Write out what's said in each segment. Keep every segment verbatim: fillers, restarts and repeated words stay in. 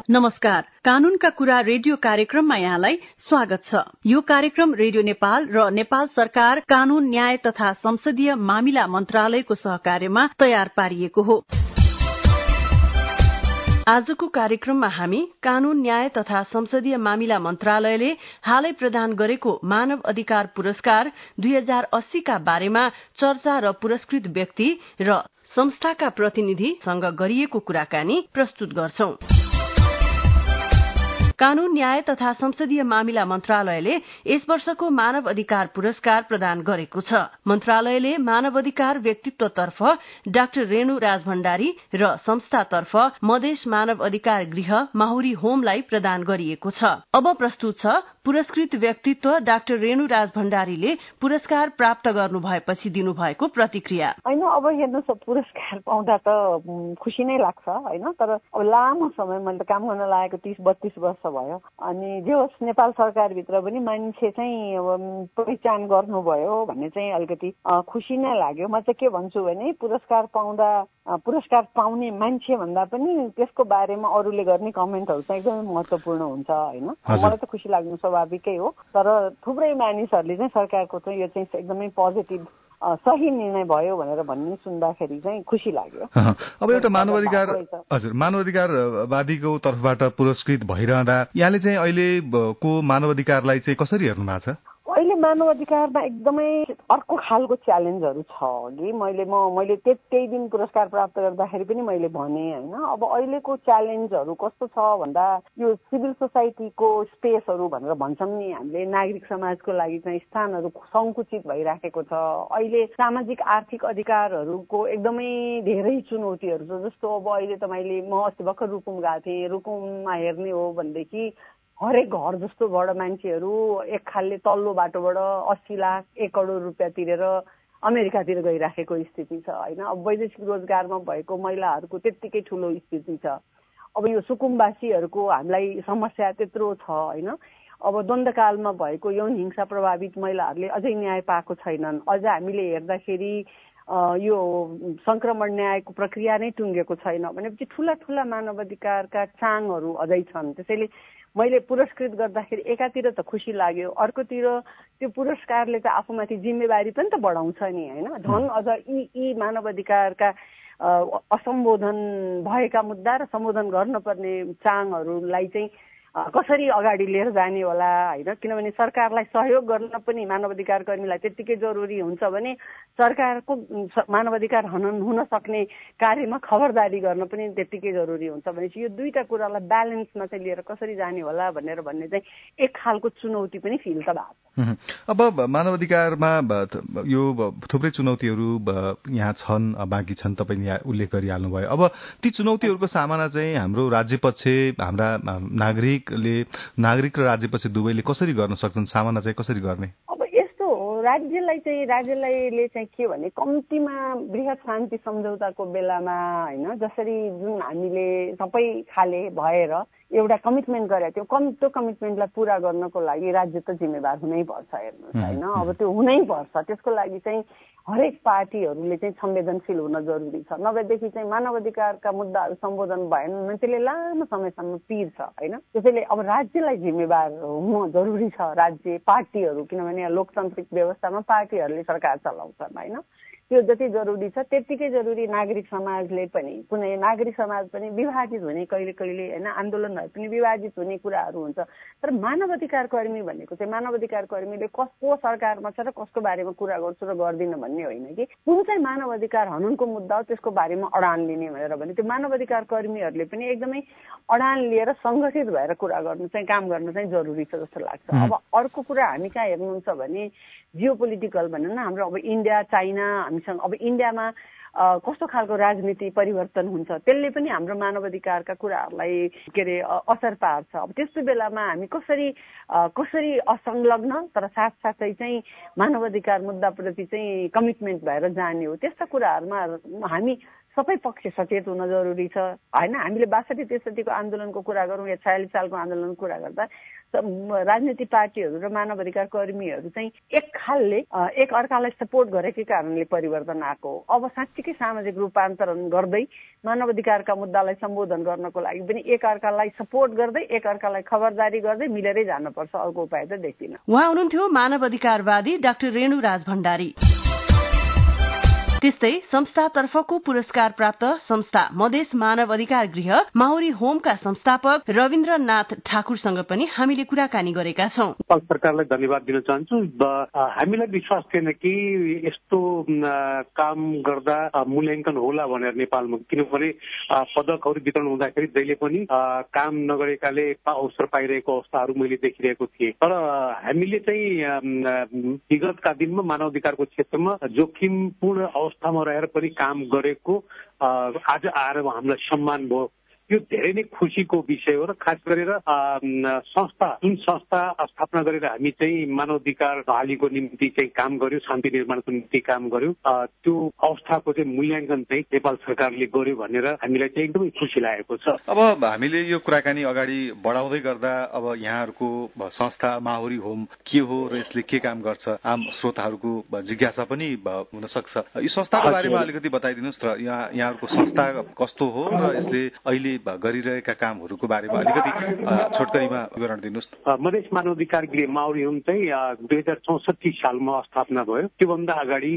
नमस्कार, कानूनका कुरा रेडियो कार्यक्रममा यहाँलाई स्वागत छ। यो कार्यक्रम रेडियो नेपाल र नेपाल सरकार कानून न्याय तथा संसदीय मामिला मन्त्रालयको सहकार्यमा तयार पारिएको हो। आजको कार्यक्रममा हामी कानून न्याय तथा संसदीय मामिला मन्त्रालयले हालै प्रदान गरेको मानव अधिकार पुरस्कार दुई हजार अस्सी का बारेमा चर्चा र पुरस्कृत व्यक्ति र संस्थाका प्रतिनिधिसँग गरिएको कुराकानी प्रस्तुत गर्छौं। कानून न्याय तथा संसदीय मामिला मन्त्रालयले यस वर्षको मानव अधिकार पुरस्कार प्रदान गरेको छ। मन्त्रालयले मानव अधिकार व्यक्तित्वतर्फ डाक्टर रेणु राजभण्डारी र संस्थातर्फ मधेस मानव अधिकार गृह माहुरी होमलाई प्रदान गरिएको छ। अब प्रस्तुत छ पुरस्कृत व्यक्तित्व डाक्टर रेणु राजभण्डारीले पुरस्कार प्राप्त गर्नु भएपछि दिनुभएको प्रतिक्रिया। होइन, अब हेर्नुहोस्, पुरस्कार पाउँदा त खुसी नै लाग्छ होइन, तर अब लामो समय मैले त काम गर्न लागेको तीस बत्तीस वर्ष भयो। अनि जे होस्, नेपाल सरकारभित्र पनि मान्छे चाहिँ अब पहिचान गर्नुभयो भन्ने चाहिँ अलिकति खुसी नै लाग्यो। म चाहिँ के भन्छु भने पुरस्कार पाउँदा पुरस्कार पाउने मान्छे भन्दा पनि त्यसको बारेमा अरूले गर्ने कमेन्टहरू चाहिँ एकदमै महत्त्वपूर्ण हुन्छ होइन। मलाई त खुसी लाग्नु स्वाभाविकै हो, तर थुप्रै मानिसहरूले चाहिँ सरकारको चाहिँ यो चाहिँ एकदमै पोजिटिभ सही निर्णय भयो भनेर भन्ने सुन्दाखेरि चाहिँ खुसी लाग्यो। अब एउटा मानवाधिकार हजुर मानवाधिकारवादीको तर्फबाट पुरस्कृत भइरहँदा यहाँले चाहिँ अहिलेको मानवाधिकारलाई चाहिँ कसरी हेर्नु भएको छ? अहिले मानवाधिकारमा एकदमै अर्को खालको च्यालेन्जहरू छ। अघि मैले म मैले त्यही दिन पुरस्कार प्राप्त गर्दाखेरि पनि मैले भने होइन, अब अहिलेको च्यालेन्जहरू कस्तो छ भन्दा यो सिभिल सोसाइटीको स्पेसहरू भनेर भन्छौँ नि हामीले, नागरिक समाजको लागि चाहिँ स्थानहरू सङ्कुचित भइराखेको छ। अहिले सामाजिक आर्थिक अधिकारहरूको एकदमै धेरै चुनौतीहरू छ। जस्तो अब अहिले तपाईँले म अस्ति भर्खर रुकुम गएको थिएँ, रुकुममा हेर्ने हो भनेदेखि हरेक घर जस्तोबाट मान्छेहरू एक खालले तल्लो बाटोबाट अस्सी लाख एक करोड रुपियाँ तिरेर अमेरिकातिर गइराखेको स्थिति छ होइन। अब वैदेशिक रोजगारमा भएको महिलाहरूको त्यत्तिकै ठुलो स्थिति छ। अब यो सुकुम्बासीहरूको हामीलाई समस्या त्यत्रो छ होइन। अब द्वन्द्वकालमा भएको यौन हिंसा प्रभावित महिलाहरूले अझै न्याय पाएको छैनन्। अझ हामीले हेर्दाखेरि यो संक्रमण न्यायको प्रक्रिया नै टुङ्गेको छैन भनेपछि ठुला ठुला मानवाधिकारका चाङहरू अझै छन्। त्यसैले मैले पुरस्कृत गर्दाखेरि एकातिर त खुसी लाग्यो, अर्कोतिर त्यो पुरस्कारले त आफूमाथि जिम्मेवारी पनि त बढाउँछ नि होइन। झन् अझ यी यी मानवाधिकारका असम्बोधन भएका मुद्दा र सम्बोधन गर्नुपर्ने चाङहरूलाई चाहिँ कसरी अगाडि लिएर जाने होला होइन। किनभने सरकारलाई सहयोग गर्न पनि मानवाधिकार कर्मीलाई त्यत्तिकै जरुरी हुन्छ भने सरकारको मानवाधिकार हनन हुन सक्ने कार्यमा खबरदारी गर्न पनि त्यत्तिकै जरुरी हुन्छ भनेपछि यो दुईटा कुरालाई ब्यालेन्समा चाहिँ लिएर कसरी जाने होला भनेर भन्ने चाहिँ एक खालको चुनौती पनि फिल त भएको छ। अब मानवाधिकारमा यो थुप्रै चुनौतीहरू यहाँ छन्, बाँकी छन्, तपाईँले यहाँ उल्लेख गरिहाल्नुभयो। अब ती चुनौतीहरूको सामना चाहिँ हाम्रो राज्य पक्ष, हाम्रा नागरिक नागरिक र राज्य पछि दुवैले कसरी गर्न सक्छन्, सामना चाहिँ कसरी गर्ने? अब यस्तो हो, राज्यलाई चाहिँ राज्यले चाहिँ के भने कम्तीमा बृहत शान्ति सम्झौताको बेलामा होइन, जसरी जुन हामीले सबै खाले भएर एउटा कमिटमेन्ट गरेको थियो, कम त्यो कमिटमेन्टलाई पुरा गर्नको लागि राज्य त जिम्मेवार हुनै पर्छ हेर्नुहोस् होइन। अब त्यो हुनै पर्छ, त्यसको लागि चाहिँ हरेक पार्टीहरूले चाहिँ संवेदनशील हुन जरुरी छ। नभएदेखि चाहिँ मानवाधिकारका मुद्दाहरू सम्बोधन भएन मान्छेले लामो समयसम्म पिर्छ होइन। त्यसैले अब राज्यलाई जिम्मेवार हुनु जरुरी छ, राज्य पार्टीहरू, किनभने लोकतान्त्रिक व्यवस्थामा पार्टीहरूले सरकार चलाउँछन् होइन। त्यो जति जरुरी छ त्यत्तिकै जरुरी नागरिक समाजले पनि, कुनै नागरिक समाज पनि विभाजित हुने कहिले कहिले होइन, आन्दोलन भए पनि विभाजित हुने कुराहरू हुन्छ। तर मानवाधिकार कर्मी भनेको चाहिँ मानवाधिकार कर्मीले कसको सरकारमा छ र कसको बारेमा कुरा गर्छु र गर्दिनँ भन्ने होइन कि कुन चाहिँ मानवाधिकार हननको मुद्दा हो त्यसको बारेमा अडान लिने भनेर भने त्यो मानवाधिकार कर्मीहरूले पनि एकदमै अडान लिएर सङ्गठित भएर कुरा गर्नु चाहिँ काम गर्न चाहिँ जरुरी छ जस्तो लाग्छ। अब अर्को कुरा हामी कहाँ हेर्नुहुन्छ भने जियो पोलिटिकल भनौँ न, हाम्रो अब इन्डिया चाइना हामीसँग अब इन्डियामा कस्तो खालको राजनीति परिवर्तन हुन्छ त्यसले पनि हाम्रो मानवाधिकारका कुराहरूलाई के अरे असर पार्छ। अब त्यस्तो बेलामा हामी कसरी कसरी असंलग्न तर साथसाथै चाहिँ मानवाधिकार मुद्दाप्रति चाहिँ कमिटमेन्ट भएर जाने हो, त्यस्ता कुराहरूमा हामी सबै पक्ष सचेत हुन जरुरी छ होइन। हामीले बासठी त्रिसठीको आन्दोलनको कुरा गरौँ या छयालिस सालको आन्दोलनको कुरा गर्दा राजनीतिक पार्टीहरू र मानव अधिकार कर्मीहरू चाहिँ एक खालले एक अर्कालाई सपोर्ट गरेकै कारणले परिवर्तन आएको हो। अब साँच्चीकै सामाजिक रूपान्तरण गर्दै मानव अधिकारका मुद्दालाई सम्बोधन गर्नको लागि पनि एक अर्कालाई सपोर्ट गर्दै एक अर्कालाई खबरदारी गर्दै मिलेरै जानुपर्छ, अर्को उपाय त देख्दिन। उहाँ हुनुहुन्थ्यो मानव अधिकारवादी डाक्टर रेणु राज भण्डारी। त्यस्तै संस्थातर्फको पुरस्कार प्राप्त संस्था मधेस मानव अधिकार गृह माउरी होमका संस्थापक रविन्द्रनाथ ठाकुरसँग पनि हामीले कुराकानी गरेका छौं। नेपाल सरकारलाई धन्यवाद दिन चाहन्छु। हामीलाई विश्वास थिएन कि यस्तो काम गर्दा मूल्याङ्कन होला भनेर नेपालमा, किनभने पदकहरू वितरण हुँदाखेरि जहिले पनि काम नगरेकाले अवसर पाइरहेको अवस्थाहरू मैले देखिरहेको थिएँ। तर हामीले चाहिँ विगतका दिनमा मानव अधिकारको क्षेत्रमा जोखिमपूर्ण अवस्थामा रहेर पनि काम गरेको आज आएर हामीलाई सम्मान भयो। यो धेरै नै खुसीको विषय हो र खास गरेर संस्था जुन संस्था स्थापना गरेर हामी चाहिँ मानव अधिकार बहालीको निम्ति चाहिँ काम गर्यो, शान्ति निर्माणको निम्ति काम गर्यो, त्यो अवस्थाको चाहिँ मूल्याङ्कन चाहिँ नेपाल सरकारले गर्यो भनेर हामीलाई चाहिँ एकदमै खुसी लागेको छ। अब हामीले यो कुराकानी अगाडि बढाउँदै गर्दा अब यहाँहरूको संस्था माउरी होम के हो र यसले के काम गर्छ, आम श्रोताहरूको जिज्ञासा पनि हुन सक्छ। यो संस्थाको बारेमा अलिकति बताइदिनुहोस् र यहाँ यहाँहरूको संस्था कस्तो हो र यसले अहिले गरिरहेका कामहरूको बारेमा अलिकति छोटकरीमा विवरण दिनुहोस्। मधेस मानव अधिकार गृह माउरी होम चाहिँ दुई हजार चौसठी सालमा स्थापना भयो। त्योभन्दा अगाडि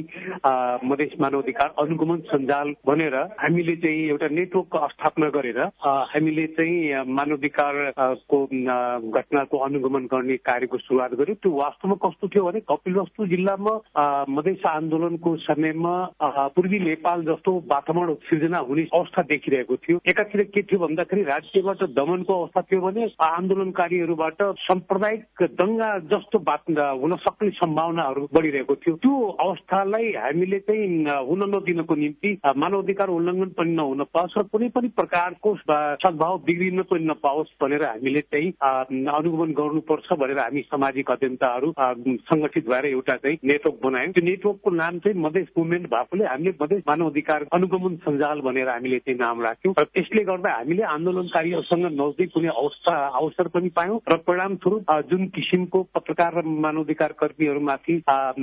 मधेस मानव अधिकार अनुगमन सञ्जाल भनेर हामीले चाहिँ एउटा नेटवर्कको स्थापना गरेर हामीले चाहिँ मानव अधिकारको घटनाको अनुगमन गर्ने कार्यको सुरुवात गर्यो। त्यो वास्तवमा कस्तो थियो भने कपिलवस्तु जिल्लामा मधेस आन्दोलनको समयमा पूर्वी नेपाल जस्तो वातावरण सिर्जना हुने अवस्था देखिरहेको थियो। एकातिर के थियो भन्दाखेरि राज्यबाट दमनको अवस्था थियो भने आन्दोलनकारीहरूबाट साम्प्रदायिक दंगा जस्तो बात हुन सक्ने सम्भावनाहरू बढिरहेको थियो। त्यो अवस्थालाई हामीले चाहिँ हुन नदिनको निम्ति मानव अधिकार उल्लङ्घन पनि नहुन पाओस् र कुनै पनि प्रकारको सद्भाव बिग्रिन पनि नपाओस् भनेर हामीले चाहिँ अनुगमन गर्नुपर्छ भनेर हामी सामाजिक अध्ययनताहरू संगठित भएर एउटा चाहिँ नेटवर्क बनायौँ। त्यो नेटवर्कको नाम चाहिँ मधेस मुभमेन्ट भएकोले हामीले मधेस मानव अधिकार अनुगमन सञ्जाल भनेर हामीले चाहिँ नाम राख्यौँ र त्यसले गर्दा हामीले आन्दोलनकारीहरूसँग नजदिक हुने अवस्था अवसर पनि पायौँ र परिणामस्वरूप जुन किसिमको पत्रकार र मानवाधिकार कर्मीहरूमाथि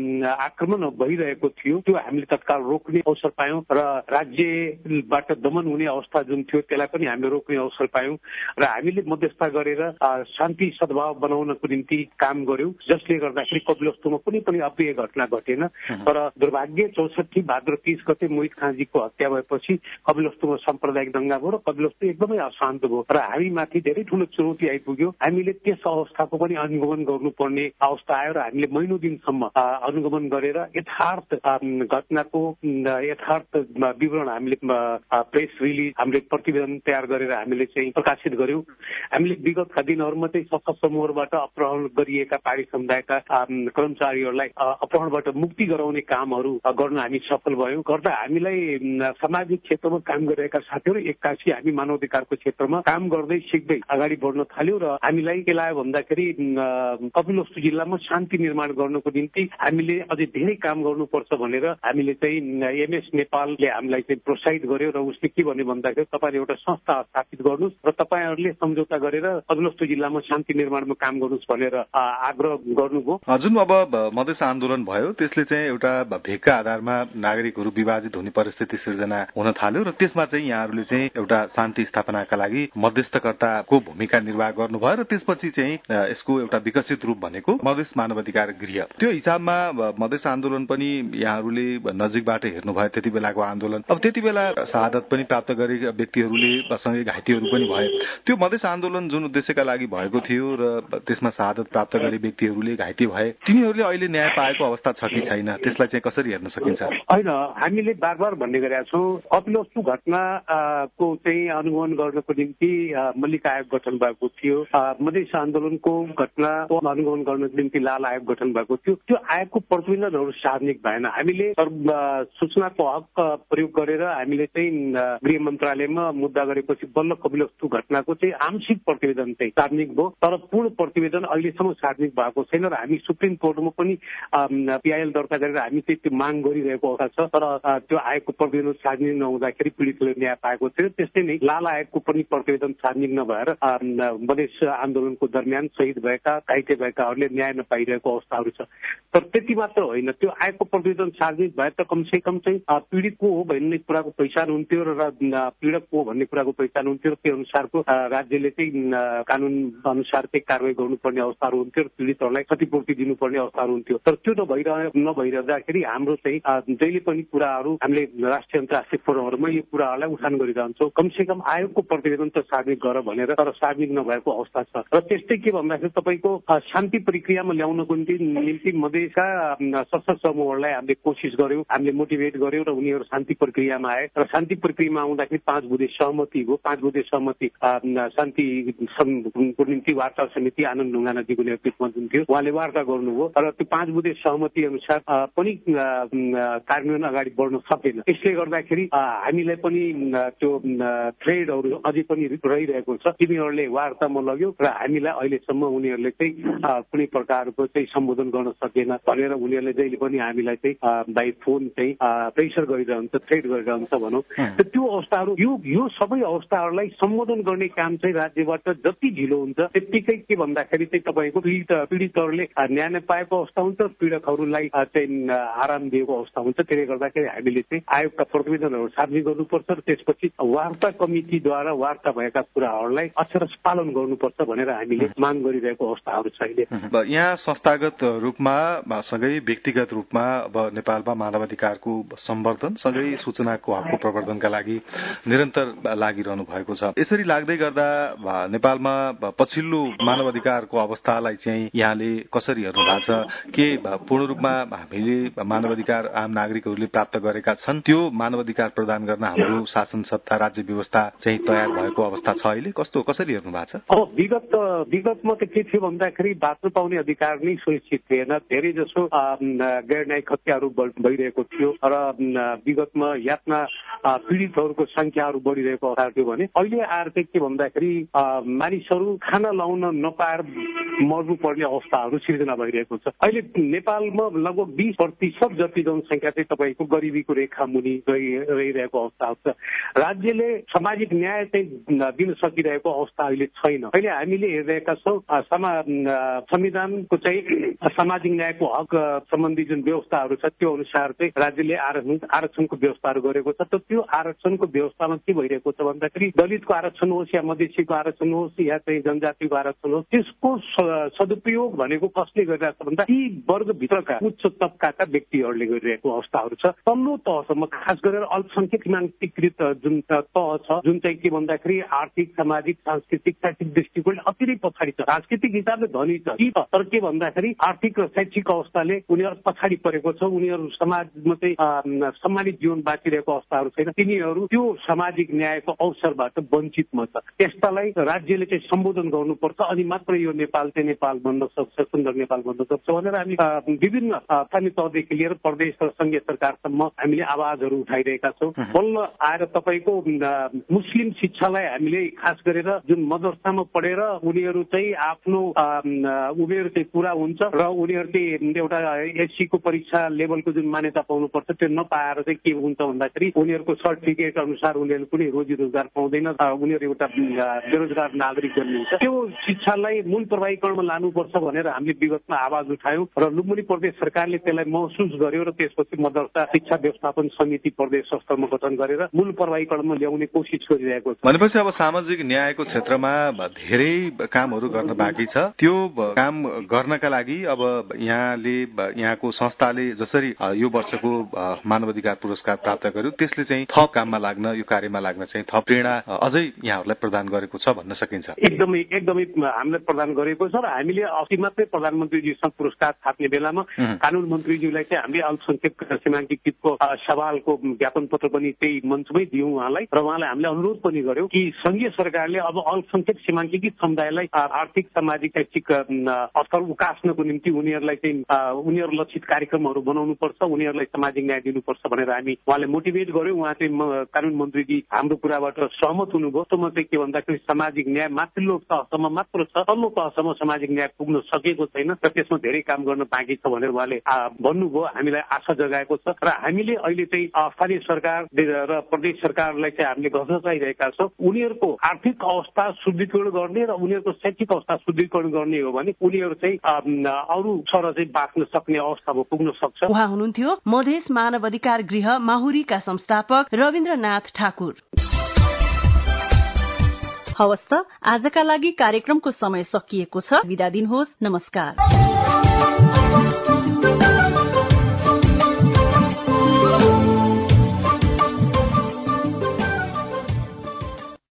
आक्रमण भइरहेको थियो त्यो हामीले तत्काल रोक्ने अवसर पायौँ र राज्यबाट दमन हुने अवस्था जुन थियो त्यसलाई पनि हामीले रोक्ने अवसर पायौँ र हामीले मध्यस्थता गरेर शान्ति सद्भाव बनाउनको निम्ति काम गर्यौँ, जसले गर्दाखेरि कपिलवस्तुमा कुनै पनि अप्रिय घटना घटेन। तर दुर्भाग्य चौसठी भाद्र तीस गते मोहित खाँजीको हत्या भएपछि कपिलवस्तुमा साम्प्रदायिक दंगा भयो र कपिलवस्तु एकदमै अशान्त भयो र हामी माथि धेरै ठुलो चुनौती आइपुग्यो। हामीले त्यस अवस्थाको पनि अनुगमन गर्नुपर्ने अवस्था आयो र हामीले महिनौ दिनसम्म अनुगमन गरेर यथार्थ घटनाको यथार्थ विवरण हामीले प्रेस रिलिज हामीले प्रतिवेदन तयार गरेर हामीले चाहिँ प्रकाशित गर्यौं। हामीले विगतका दिनहरूमा चाहिँ सशस्त्र समूहबाट अपहरण गरिएका पारी समुदायका कर्मचारीहरूलाई अपहरणबाट मुक्ति गराउने कामहरू गर्न हामी सफल भयौं। गर्दा हामीलाई सामाजिक क्षेत्रमा काम गरिरहेका साथीहरू एक्कासी हामी मानव अधिकारको क्षेत्रमा काम गर्दै सिक्दै अगाडि बढ्न थाल्यो र हामीलाई के लाग्यो भन्दाखेरि कपिलवस्तु जिल्लामा शान्ति निर्माण गर्नको निम्ति हामीले अझै धेरै काम गर्नुपर्छ भनेर हामीले चाहिँ एमएस नेपालले हामीलाई चाहिँ प्रोत्साहित गर्यो र उसले के भन्यो भन्दाखेरि तपाईँले एउटा संस्था स्थापित गर्नुहोस् र तपाईँहरूले सम्झौता गरेर कपिलवस्तु जिल्लामा शान्ति निर्माणमा काम गर्नुहोस् भनेर आग्रह गर्नुभयो। जुन अब मधेस आन्दोलन भयो त्यसले चाहिँ एउटा भेगका आधारमा नागरिकहरू विभाजित हुने परिस्थिति सिर्जना हुन थाल्यो र त्यसमा चाहिँ यहाँहरूले चाहिँ एउटा शान्ति स्थापनाका लागि मध्यस्थकर्ताको भूमिका निर्वाह गर्नुभयो र त्यसपछि चाहिँ यसको एउटा विकसित रूप भनेको मधेस मानव अधिकार गृह। त्यो हिसाबमा मधेस आन्दोलन पनि यहाँहरूले नजिकबाट हेर्नुभयो त्यति बेलाको आन्दोलन। अब त्यति बेला शहादत पनि प्राप्त गरेका व्यक्तिहरूले सँगै घाइतेहरू पनि भए। त्यो मधेस आन्दोलन जुन उद्देश्यका लागि भएको थियो र त्यसमा शहादत प्राप्त गरे व्यक्तिहरूले घाइते भए, तिनीहरूले अहिले न्याय पाएको अवस्था छ कि छैन, त्यसलाई चाहिँ कसरी हेर्न सकिन्छ? होइन, हामीले बार बार भन्ने गरेका छौँ कपिलवस्तु घटनाको चाहिँ अनुगमन गर्नको निम्ति मल्लिक आयोग गठन भएको थियो। मधेस आन्दोलनको घटनाको अनुगमन गर्नको निम्ति लाल आयोग गठन भएको थियो। त्यो आयोगको प्रतिवेदनहरू सार्वजनिक भएन। हामीले सूचनाको हक प्रयोग गरेर हामीले चाहिँ गृह मन्त्रालयमा मुद्दा गरेपछि बल्ल कपिलवस्तु घटनाको चाहिँ आंशिक प्रतिवेदन चाहिँ सार्वजनिक भयो, तर पूर्ण प्रतिवेदन अहिलेसम्म सार्वजनिक भएको छैन र हामी सुप्रिम कोर्टमा पनि पिआइएल दर्ता गरेर हामी चाहिँ त्यो माग गरिरहेको अवस्था छ। तर त्यो आयोगको प्रतिवेदन सार्वजनिक नहुँदाखेरि पीडितले न्याय पाएको थियो। त्यस्तै नै लाल आयोगको पनि प्रतिवेदन सार्वजनिक नभएर मधेस आन्दोलनको दरमियान शहीद भएका घाइते भएकाहरूले न्याय नपाइरहेको अवस्थाहरू छ। तर त्यति मात्र होइन, त्यो आयोगको प्रतिवेदन सार्वजनिक भए त कमसे कम चाहिँ पीडित को हो भन्ने कुराको पहिचान हुन्थ्यो र पीडक को भन्ने कुराको पहिचान हुन्थ्यो र त्यो अनुसारको राज्यले चाहिँ कानून अनुसार चाहिँ कारवाही गर्नुपर्ने अवस्थाहरू हुन्थ्यो र पीडितहरूलाई क्षतिपूर्ति दिनुपर्ने अवस्थाहरू हुन्थ्यो। तर त्यो नभइरह नभइरहँदाखेरि हाम्रो चाहिँ जहिले पनि कुराहरू हामीले राष्ट्रिय अन्तर्राष्ट्रिय फोरमहरूमा यो कुराहरूलाई उठान गरिरहन्छौँ। कमसे कम आयोगको प्रतिवेदन त सार्वजनिक गर भनेर, तर सार्वजनिक नभएको अवस्था छ। र त्यस्तै के भन्दाखेरि तपाईँको शान्ति प्रक्रियामा ल्याउनको निम्ति मधेसका सशस्त्र समूहहरूलाई हामीले कोसिस गर्यौँ, हामीले मोटिभेट गर्यौँ र उनीहरू शान्ति प्रक्रियामा आए र शान्ति प्रक्रियामा आउँदाखेरि पाँच बुधे सहमति हो। पाँच बुधे सहमति शान्तिको निम्ति वार्ता समिति आनन्द ढुङ्गानाजीको नेतृत्वमा जुन थियो उहाँले वार्ता गर्नुभयो, तर त्यो पाँच बुधे सहमति अनुसार पनि कार्यान्वयन अगाडि बढ्न सकेन। यसले गर्दाखेरि हामीलाई पनि त्यो थ्रेडहरू अझै पनि रहिरहेको छ। तिनीहरूले वार्तामा लग्यो र हामीलाई अहिलेसम्म उनीहरूले चाहिँ कुनै प्रकारको चाहिँ सम्बोधन गर्न सकेन भनेर उनीहरूले जहिले पनि हामीलाई चाहिँ बाई फोन चाहिँ प्रेसर गरिरहन्छ, थ्रेड गरिरहन्छ भनौँ। त्यो अवस्थाहरू यो यो सबै अवस्थाहरूलाई सम्बोधन गर्ने काम चाहिँ राज्यबाट जति ढिलो हुन्छ त्यत्तिकै के भन्दाखेरि चाहिँ तपाईँको पीडित पीडितहरूले न्याय नपाएको अवस्था हुन्छ, पीडकहरूलाई चाहिँ आराम दिएको अवस्था हुन्छ। त्यसले गर्दाखेरि हामीले चाहिँ आयोगका प्रतिवेदनहरू सार्वजनिक गर्नुपर्छ र त्यसपछि वार्ता कमिटीद्वारा वार्ता भएका कुराहरूलाई अक्षरश पालन गर्नुपर्छ भनेर हामीले माग गरिरहेको अवस्थाहरू छ अहिले। यहाँ संस्थागत रूपमा सँगै व्यक्तिगत रूपमा अब नेपालमा मानवाधिकारको सम्वर्धन सँगै सूचनाको हकको प्रवर्धनका लागि निरन्तर लागिरहनु भएको छ। यसरी लाग्दै गर्दा नेपालमा पछिल्लो मानवाधिकारको अवस्थालाई चाहिँ यहाँले कसरी हेर्नु भएको छ? के पूर्ण रूपमा हामीले मानवाधिकार आम नागरिकहरूले प्राप्त गरेका छन्? त्यो मानवाधिकार प्रदान गर्न हाम्रो शासन सत्ता राज्य व्यवस्था चाहिँ तयार भएको अवस्था छ अहिले? कस्तो कसरी हेर्नु भएको छ? अब विगत विगतमा त के थियो भन्दाखेरि बाँच्न पाउने अधिकार नै सुनिश्चित थिएन। धेरै जसो गैर न्यायिक हत्याहरू भइरहेको थियो र विगतमा यातना पीडितहरूको संख्याहरू बढिरहेको अवस्था थियो भने अहिले आएर चाहिँ के भन्दाखेरि मानिसहरू खाना लाउन नपाएर मर्नु पर्ने अवस्थाहरू सिर्जना भइरहेको छ। अहिले नेपालमा लगभग बीस प्रतिशत जति जनसङ्ख्या चाहिँ तपाईँको गरिबीको रेखा मुनि रहिरहेको अवस्था छ। राज्यले सामाजिक न्याय चाहिँ दिन सकिरहेको अवस्था अहिले छैन। अहिले हामीले हेरिरहेका छौँ संविधानको चाहिँ सामाजिक न्यायको हक सम्बन्धी जुन व्यवस्थाहरू छ त्यो अनुसार चाहिँ राज्यले आरक्षण आरक्षणको व्यवस्थाहरू गरेको छ। त त्यो आरक्षणको व्यवस्थामा के भइरहेको छ भन्दाखेरि दलितको आरक्षण होस् या मधेसीको आरक्षण होस् या चाहिँ जनजातिको आरक्षण होस्, त्यसको सदुपयोग भनेको कसले गरिरहेको छ भन्दा यी वर्गभित्रका उच्च तबकाका व्यक्तिहरूले गरिरहेको अवस्थाहरू छ। तल्लो तहसम्म खास गरेर अल्पसङ्ख्यक मानकीकृत जुन तह छ, जुन चाहिँ के भन्दाखेरि आर्थिक सामाजिक सांस्कृतिक शैक्षिक दृष्टिकोण अति नै पछाडि छ। सांस्कृतिक हिसाबले धनी छ तर के भन्दाखेरि आर्थिक र शैक्षिक अवस्थाले उनीहरू पछाडि परेको छ। उनीहरू समाजमा चाहिँ सम्मानित जीवन बाँचिरहेको अवस्थाहरू छैन। तिनीहरू त्यो सामाजिक न्यायको अवसरबाट वञ्चितमा छ। त्यस्तालाई राज्यले चाहिँ सम्बोधन गर्नुपर्छ अनि मात्र यो नेपाल चाहिँ नेपाल बन्न सक्छ, सुन्दर नेपाल बन्न सक्छ भनेर हामी विभिन्न स्थानीय तहदेखि लिएर प्रदेश र संघीय सरकारसम्म हामीले आवाजहरू उठाइरहेका छौँ। बल्ल आएर तपाईँको मुस्लिम शिक्षालाई हामीले खास गरेर जुन मदरसामा पढेर उनीहरू चाहिँ आफ्नो उमेर चाहिँ पुरा हुन्छ र उनीहरू चाहिँ एउटा एससीको परीक्षा लेभलको जुन मान्यता पाउनुपर्छ त्यो नपाएर चाहिँ के हुन्छ भन्दाखेरि उनीहरूको सर्टिफिकेट अनुसार उनीहरू कुनै रोजी रोजगार पाउँदैन, उनीहरू एउटा बेरोजगार नागरिक बन्नुहुन्छ। त्यो शिक्षालाई मूल प्रभावीकरणमा लानुपर्छ भनेर हामीले विगतमा आवाज उठायौँ र लुम्बिनी प्रदेश सरकारले त्यसलाई महसुस गर्यो र त्यसपछि मदरसा शिक्षा व्यवस्थापन समिति प्रदेश स्तरमा गठन गरेर मूल प्रभावीकरणमा ल्याउने कोसिस गरिरहेको छ। भनेपछि अब सामाजिक न्यायको क्षेत्रमा धेरै कामहरू गर्न बाँकी छ। त्यो काम गर्नका लागि अब यहाँले यहाँको संस्थाले जसरी यो वर्षको मानवाधिकार पुरस्कार प्राप्त गर्यो त्यसले चाहिँ थप काममा लाग्न यो कार्यमा लाग्न चाहिँ थप प्रेरणा अझै यहाँहरूलाई प्रदान गरेको छ भन्न सकिन्छ? एकदमै एकदमै हामीलाई प्रदान गरेको छ र हामीले अस्ति मात्रै प्रधानमन्त्रीजीसँग पुरस्कार थाप्ने बेलामा कानून मन्त्रीज्यूलाई चाहिँ हामीले अल्पसंख्यक सीमाङ्कितको सवालको ज्ञापन पत्र पनि त्यही मञ्चमै दियौँ उहाँलाई र उहाँलाई हामीले अनुरोध पनि गर्यौं कि संघीय सरकारले अब अल्पसंख्यक सीमाङ्कित समुदायलाई आर्थिक सामाजिक शैक्षिक स्तर उकास्नको निम्ति उनीहरूलाई चाहिँ उनीहरू लक्षित कार्यक्रमहरू बनाउनु पर्छ, उनीहरूलाई सामाजिक न्याय दिनुपर्छ भनेर हामी उहाँले मोटिभेट गर्यौं। उहाँ चाहिँ कानून मन्त्रीजी हाम्रो कुराबाट सहमत हुनुभयो। त्यसमा चाहिँ के भन्दाखेरि सामाजिक न्याय माथिल्लो तहसम्म मात्र छ, तल्लो तहसम्म सामाजिक न्याय पुग्न सकेको छैन र त्यसमा धेरै काम गर्न बाँकी छ भनेर उहाँले भन्नुभयो। हामीलाई आशा जगाएको छ र हामीले अहिले चाहिँ स्थानीय सरकार र प्रदेश सरकारलाई चाहिँ हामीले गर्न चाहिरहेका छौँ। उनीहरूको आर्थिक अवस्था सुदृढीकरण गर्ने र उनीहरूको शैक्षिक अवस्था सुदृढीकरण गर्ने हो भने उनीहरू चाहिँ अरू सर चाहिँ बाँच्न सक्ने अवस्थामा पुग्न सक्छ। उहाँ हुनुहुन्थ्यो मधेस मानव अधिकार गृह माहुरीका संस्थापक रविन्द्रनाथ ठाकुर। हवस् त आजका लागि कार्यक्रमको समय सकिएको छ। बिदा दिनुहोस्। नमस्कार।